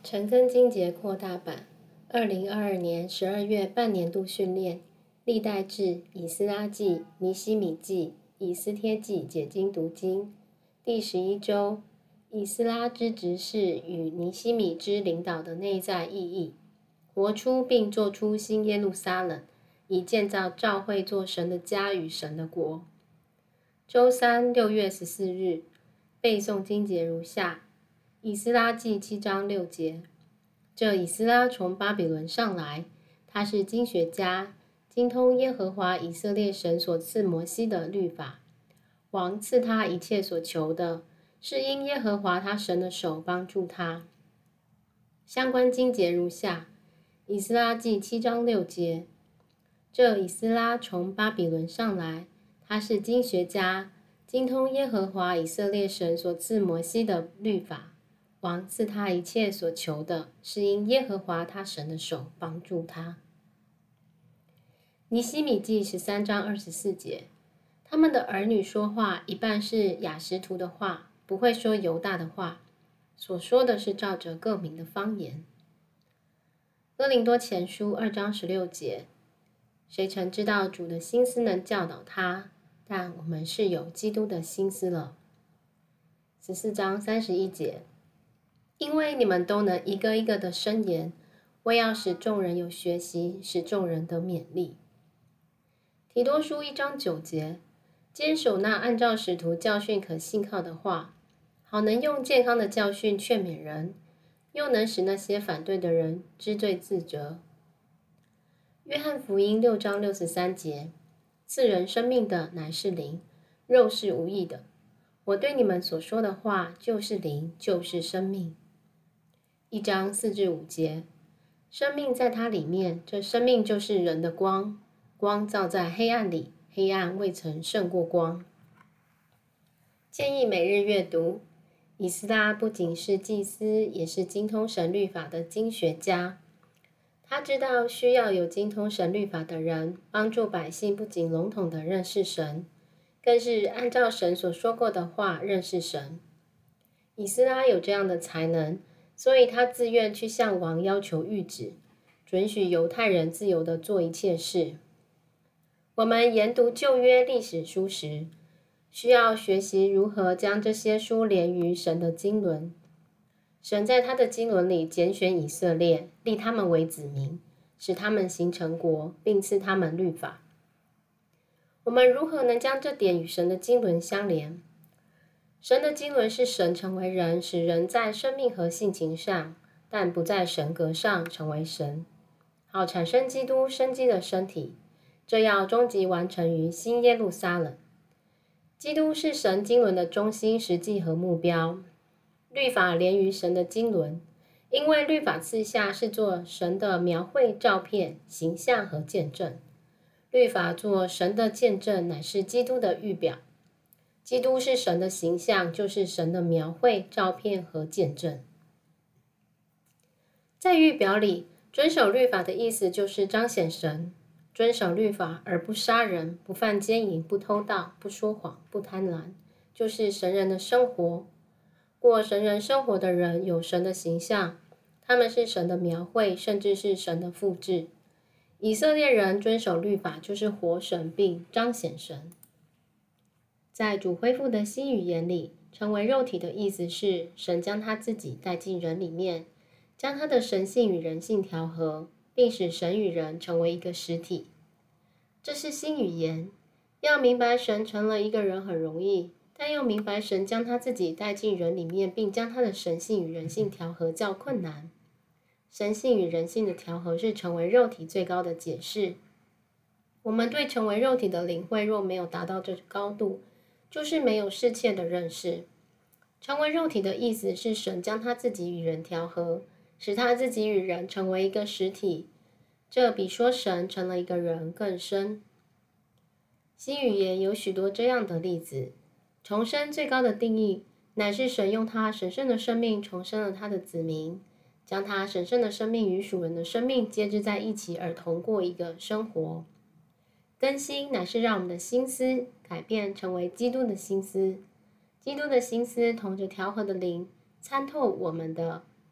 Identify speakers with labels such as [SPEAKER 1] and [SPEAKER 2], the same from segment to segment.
[SPEAKER 1] 陈根金节扩大版2022年12月半年度训练历代志、以斯拉记、尼希米记、以斯帖记解经读经第11周以斯拉之执事与尼希米之领导的内在意义，活出并做出新耶路撒冷，以建造教会做神的家与神的国。周三6月14日背诵经节如下：以斯拉记7章6节。这以斯拉从巴比伦上来，他是经学家，精通耶和华以色列神所赐摩西的律法。王赐他一切所求的，是因耶和华他神的手帮助他。相关经节如下：以斯拉记7章6节。这以斯拉从巴比伦上来，他是经学家，精通耶和华以色列神所赐摩西的律法。王赐他一切所求的，是因耶和华他神的手帮助他。尼希米记13章24节。他们的儿女说话，一半是雅什图的话，不会说犹大的话，所说的是照着各民的方言。哥林多前书2章16节。谁曾知道主的心思能教导他？但我们是有基督的心思了。14章31节。因为你们都能一个一个的申言，为要使众人有学习，使众人得勉励。提多书1章9节。坚守那按照使徒教训可信靠的话，好能用健康的教训劝勉人，又能使那些反对的人知罪自责。约翰福音6章63节。赐人生命的乃是灵，肉是无益的。我对你们所说的话就是灵，就是生命。1章4至5节。生命在它里面，这生命就是人的光，光照在黑暗里，黑暗未曾胜过光。建议每日阅读。以斯拉不仅是祭司，也是精通神律法的经学家。他知道需要有精通神律法的人，帮助百姓不仅笼统地认识神，更是按照神所说过的话认识神。以斯拉有这样的才能，所以他自愿去向王要求谕旨，准许犹太人自由地做一切事。我们研读旧约历史书时，需要学习如何将这些书连于神的经纶。神在他的经纶里拣选以色列，立他们为子民，使他们形成国，并赐他们律法。我们如何能将这点与神的经纶相连？神的经纶是神成为人，使人在生命和性情上，但不在神格上成为神，好产生基督生机的身体，这要终极完成于新耶路撒冷。基督是神经纶的中心实际和目标。律法连于神的经纶，因为律法赐下是做神的描绘照片、形象和见证。律法做神的见证，乃是基督的预表。基督是神的形象，就是神的描绘照片和见证。在预表里，遵守律法的意思就是彰显神。遵守律法而不杀人、不犯奸淫、不偷盗、不说谎、不贪婪，就是神人的生活。过神人生活的人有神的形象，他们是神的描绘，甚至是神的复制。以色列人遵守律法，就是活神并彰显神。在主恢复的新语言里，成为肉体的意思是神将他自己带进人里面，将他的神性与人性调和，并使神与人成为一个实体。这是新语言。要明白神成了一个人很容易，但要明白神将他自己带进人里面，并将他的神性与人性调和较困难。神性与人性的调和是成为肉体最高的解释。我们对成为肉体的领会若没有达到这高度，就是没有深切的认识。成为肉体的意思是神将他自己与人调和，使他自己与人成为一个实体，这比说神成了一个人更深。新语言有许多这样的例子。重生最高的定义，乃是神用他神圣的生命重生了他的子民，将他神圣的生命与属人的生命接织在一起，而同过一个生活。更新乃是让我们的心思改变，成为基督的心思。基督的心思同着调和的灵参透我们的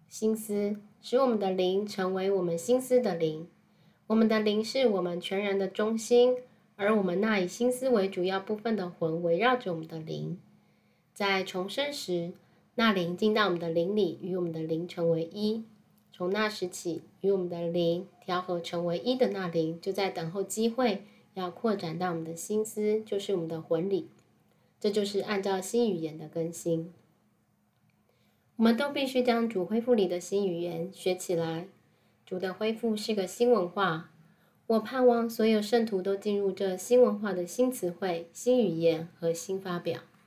[SPEAKER 1] 心思，使我们的灵成为我们心思的灵。我们的灵是我们全然的中心，而我们那以心思为主要部分的魂围绕着我们的灵。在重生时，那灵进到我们的灵里，与我们的灵成为一。从那时起，与我们的灵调和成为一的那灵，就在等候机会，要扩展到我们的心思，就是我们的魂里。这就是按照新语言的更新。我们都必须将主恢复里的新语言学起来。主的恢复是个新文化，我盼望所有圣徒都进入这新文化的新词汇、新语言和新发表。